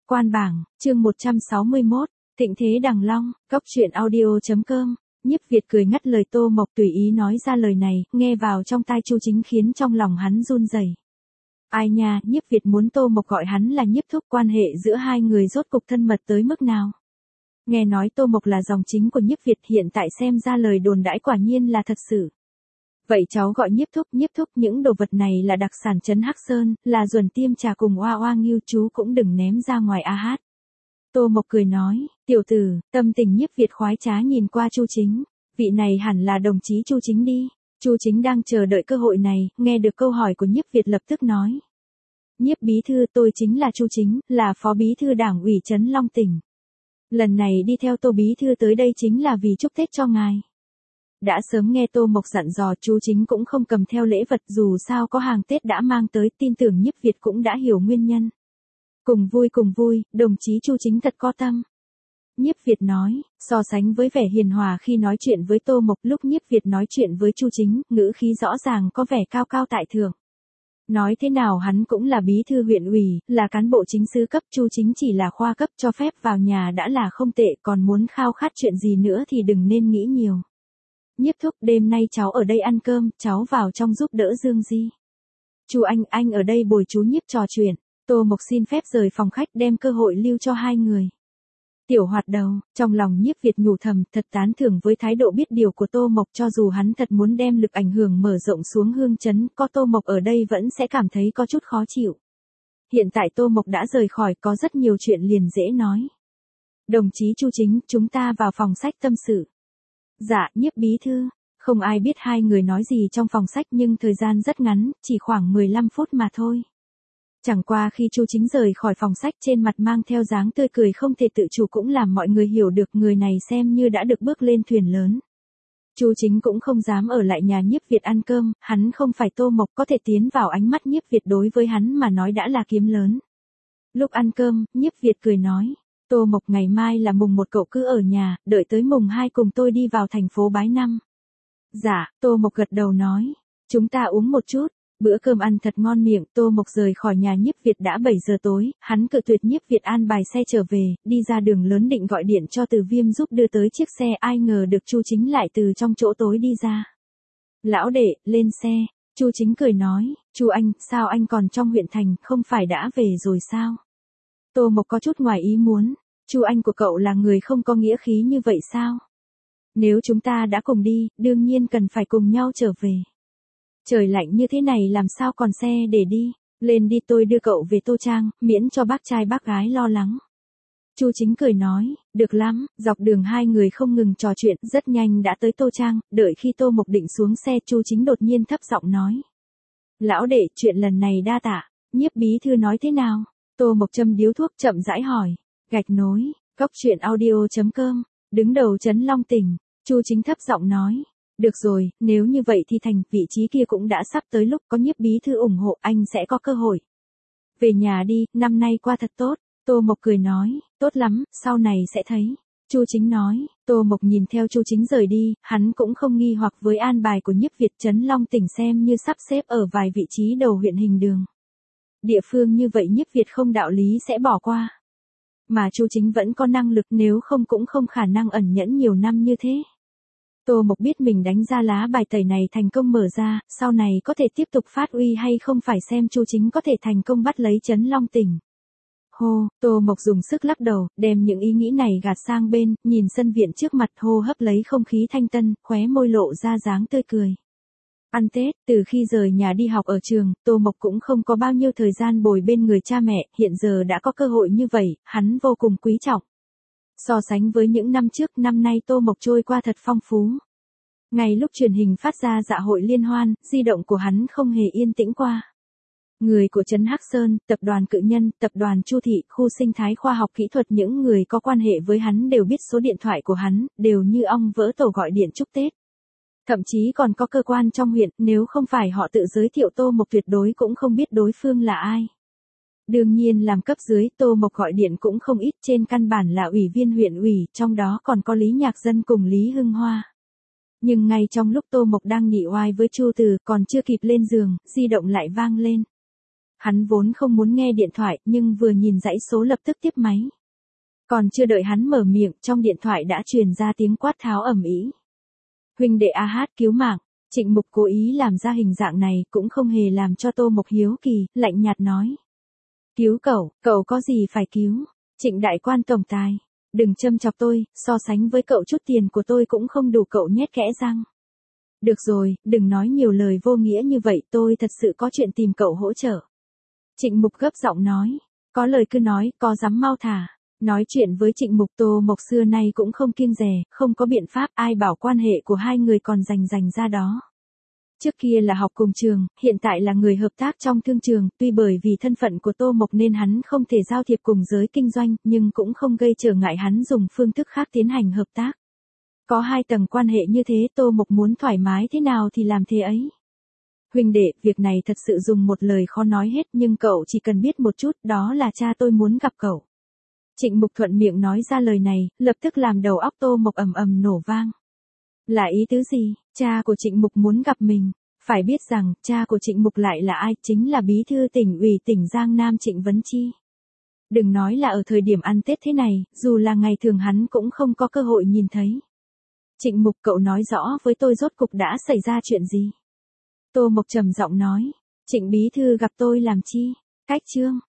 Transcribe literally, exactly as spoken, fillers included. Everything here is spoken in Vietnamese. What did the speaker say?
Quan bảng, chương một trăm sáu mươi mốt, Thịnh thế đằng long, cóc truyện audio chấm com. Nhiếp Việt cười ngắt lời Tô Mộc tùy ý nói ra lời này, nghe vào trong tai Chu Chính khiến trong lòng hắn run rẩy. Ai nha, Nhiếp Việt muốn Tô Mộc gọi hắn là Nhiếp thúc, quan hệ giữa hai người rốt cục thân mật tới mức nào? Nghe nói Tô Mộc là dòng chính của Nhiếp Việt, hiện tại xem ra lời đồn đãi quả nhiên là thật sự. Vậy cháu gọi Nhiếp thúc, Nhiếp thúc, những đồ vật này là đặc sản trấn Hắc Sơn, là ruồn tiêm trà cùng oa oa nghiêu, chú cũng đừng ném ra ngoài a hát. Tô Mộc cười nói, tiểu tử, tâm tình Nhiếp Việt khoái trá nhìn qua Chu Chính, vị này hẳn là đồng chí Chu Chính đi. Chu Chính đang chờ đợi cơ hội này, nghe được câu hỏi của Nhiếp Việt lập tức nói. Nhiếp bí thư, tôi chính là Chu Chính, là phó bí thư đảng ủy trấn Long tỉnh. Lần này đi theo Tô bí thư tới đây chính là vì chúc Tết cho ngài. Đã sớm nghe Tô Mộc dặn dò, Chu Chính cũng không cầm theo lễ vật, dù sao có hàng Tết đã mang tới, tin tưởng Nhiếp Việt cũng đã hiểu nguyên nhân. Cùng vui cùng vui, đồng chí Chu Chính thật có tâm. Nhiếp Việt nói, so sánh với vẻ hiền hòa khi nói chuyện với Tô Mộc, lúc Nhiếp Việt nói chuyện với Chu Chính, ngữ khí rõ ràng có vẻ cao cao tại thượng. Nói thế nào hắn cũng là bí thư huyện ủy, là cán bộ chính xứ cấp, Chu Chính chỉ là khoa cấp, cho phép vào nhà đã là không tệ, còn muốn khao khát chuyện gì nữa thì đừng nên nghĩ nhiều. Nhiếp thúc, đêm nay cháu ở đây ăn cơm, cháu vào trong giúp đỡ Dương Di. Chu anh, anh ở đây bồi chú Nhiếp trò chuyện. Tô Mộc xin phép rời phòng khách, đem cơ hội lưu cho hai người. Tiểu Hoạt đầu, trong lòng Nhiếp Việt nhủ thầm, thật tán thưởng với thái độ biết điều của Tô Mộc, cho dù hắn thật muốn đem lực ảnh hưởng mở rộng xuống Hương Trấn, có Tô Mộc ở đây vẫn sẽ cảm thấy có chút khó chịu. Hiện tại Tô Mộc đã rời khỏi, có rất nhiều chuyện liền dễ nói. Đồng chí Chu Chính, chúng ta vào phòng sách tâm sự. Dạ, Nhiếp bí thư. Không ai biết hai người nói gì trong phòng sách, nhưng thời gian rất ngắn, chỉ khoảng mười lăm phút mà thôi. Chẳng qua khi Chu Chính rời khỏi phòng sách, trên mặt mang theo dáng tươi cười không thể tự chủ, cũng làm mọi người hiểu được người này xem như đã được bước lên thuyền lớn. Chu Chính cũng không dám ở lại nhà Nhiếp Việt ăn cơm, hắn không phải Tô Mộc, có thể tiến vào ánh mắt Nhiếp Việt đối với hắn mà nói đã là kiếm lớn. Lúc ăn cơm, Nhiếp Việt cười nói, Tô Mộc, ngày mai là mùng một, cậu cứ ở nhà, đợi tới mùng hai cùng tôi đi vào thành phố bái năm. Dạ, Tô Mộc gật đầu nói, chúng ta uống một chút. Bữa cơm ăn thật ngon miệng, Tô Mộc rời khỏi nhà Nhiếp Việt đã bảy giờ tối, hắn cự tuyệt Nhiếp Việt an bài xe trở về, đi ra đường lớn định gọi điện cho Từ Viêm giúp đưa tới chiếc xe, ai ngờ được Chu Chính lại từ trong chỗ tối đi ra. Lão đệ, lên xe. Chu Chính cười nói, Chu anh, sao anh còn trong huyện thành, không phải đã về rồi sao? Tô Mộc có chút ngoài ý muốn, Chu anh của cậu là người không có nghĩa khí như vậy sao? Nếu chúng ta đã cùng đi, đương nhiên cần phải cùng nhau trở về. Trời lạnh như thế này làm sao còn xe để đi, lên đi, tôi đưa cậu về Tô Trang, miễn cho bác trai bác gái lo lắng. Chu Chính cười nói, được lắm, dọc đường hai người không ngừng trò chuyện, rất nhanh đã tới Tô Trang, đợi khi Tô Mộc định xuống xe, Chu Chính đột nhiên thấp giọng nói. Lão đệ, chuyện lần này đa tạ, Nhiếp bí thư nói thế nào? Tô Mộc châm điếu thuốc chậm rãi hỏi, gạch nối, cóc truyện audio chấm com, đứng đầu trấn Long tỉnh, Chu Chính thấp giọng nói. Được rồi, nếu như vậy thì thành, vị trí kia cũng đã sắp tới lúc, có Nhiếp bí thư ủng hộ, anh sẽ có cơ hội. Về nhà đi, năm nay qua thật tốt. Tô Mộc cười nói, tốt lắm, sau này sẽ thấy. Chu Chính nói, Tô Mộc nhìn theo Chu Chính rời đi, hắn cũng không nghi hoặc với an bài của Nhiếp Việt, trấn Long tỉnh xem như sắp xếp ở vài vị trí đầu huyện hình đường. Địa phương như vậy Nhiếp Việt không đạo lý sẽ bỏ qua. Mà Chu Chính vẫn có năng lực, nếu không cũng không khả năng ẩn nhẫn nhiều năm như thế. Tô Mộc biết mình đánh ra lá bài tẩy này thành công mở ra, sau này có thể tiếp tục phát uy hay không phải xem Chu Chính có thể thành công bắt lấy trấn Long tỉnh. Hô, Tô Mộc dùng sức lắc đầu, đem những ý nghĩ này gạt sang bên, nhìn sân viện trước mặt, hô hấp lấy không khí thanh tân, khóe môi lộ ra dáng tươi cười. Ăn Tết, từ khi rời nhà đi học ở trường, Tô Mộc cũng không có bao nhiêu thời gian bồi bên người cha mẹ, hiện giờ đã có cơ hội như vậy, hắn vô cùng quý trọng. So sánh với những năm trước, năm nay Tô Mộc trôi qua thật phong phú. Ngay lúc truyền hình phát ra dạ hội liên hoan, di động của hắn không hề yên tĩnh qua. Người của trấn Hắc Sơn, tập đoàn Cự Nhân, tập đoàn Chu Thị, khu sinh thái khoa học kỹ thuật, những người có quan hệ với hắn đều biết số điện thoại của hắn, đều như ong vỡ tổ gọi điện chúc Tết. Thậm chí còn có cơ quan trong huyện, nếu không phải họ tự giới thiệu Tô Mộc tuyệt đối cũng không biết đối phương là ai. Đương nhiên làm cấp dưới, Tô Mộc gọi điện cũng không ít, trên căn bản là ủy viên huyện ủy, trong đó còn có Lý Nhạc Dân cùng Lý Hưng Hoa. Nhưng ngay trong lúc Tô Mộc đang nị oai với Chu Từ, còn chưa kịp lên giường, di động lại vang lên. Hắn vốn không muốn nghe điện thoại, nhưng vừa nhìn dãy số lập tức tiếp máy. Còn chưa đợi hắn mở miệng, trong điện thoại đã truyền ra tiếng quát tháo ầm ĩ. Huynh đệ a hát cứu mạng. Trịnh Mục cố ý làm ra hình dạng này, cũng không hề làm cho Tô Mộc hiếu kỳ, lạnh nhạt nói. Cứu cậu, cậu có gì phải cứu? Trịnh đại quan tổng tài. Đừng châm chọc tôi, so sánh với cậu chút tiền của tôi cũng không đủ cậu nhét kẽ răng. Được rồi, đừng nói nhiều lời vô nghĩa như vậy, tôi thật sự có chuyện tìm cậu hỗ trợ. Trịnh Mục gấp giọng nói. Có lời cứ nói, có dám mau thả. Nói chuyện với Trịnh Mục, Tô Mộc xưa nay cũng không kiêng dè, không có biện pháp, ai bảo quan hệ của hai người còn rành rành ra đó. Trước kia là học cùng trường, hiện tại là người hợp tác trong thương trường, tuy bởi vì thân phận của Tô Mộc nên hắn không thể giao thiệp cùng giới kinh doanh, nhưng cũng không gây trở ngại hắn dùng phương thức khác tiến hành hợp tác. Có hai tầng quan hệ như thế, Tô Mộc muốn thoải mái thế nào thì làm thế ấy. Huynh đệ, việc này thật sự dùng một lời khó nói hết, nhưng cậu chỉ cần biết một chút, đó là cha tôi muốn gặp cậu. Trịnh Mục thuận miệng nói ra lời này, lập tức làm đầu óc Tô Mộc ầm ầm nổ vang. Là ý tứ gì? Cha của Trịnh Mục muốn gặp mình. Phải biết rằng, cha của Trịnh Mục lại là ai? Chính là bí thư tỉnh ủy tỉnh Giang Nam Trịnh Vấn Chi. Đừng nói là ở thời điểm ăn Tết thế này, dù là ngày thường hắn cũng không có cơ hội nhìn thấy. Trịnh Mục, cậu nói rõ với tôi rốt cục đã xảy ra chuyện gì? Tô Mộc trầm giọng nói. Trịnh bí thư gặp tôi làm chi? Cách chương.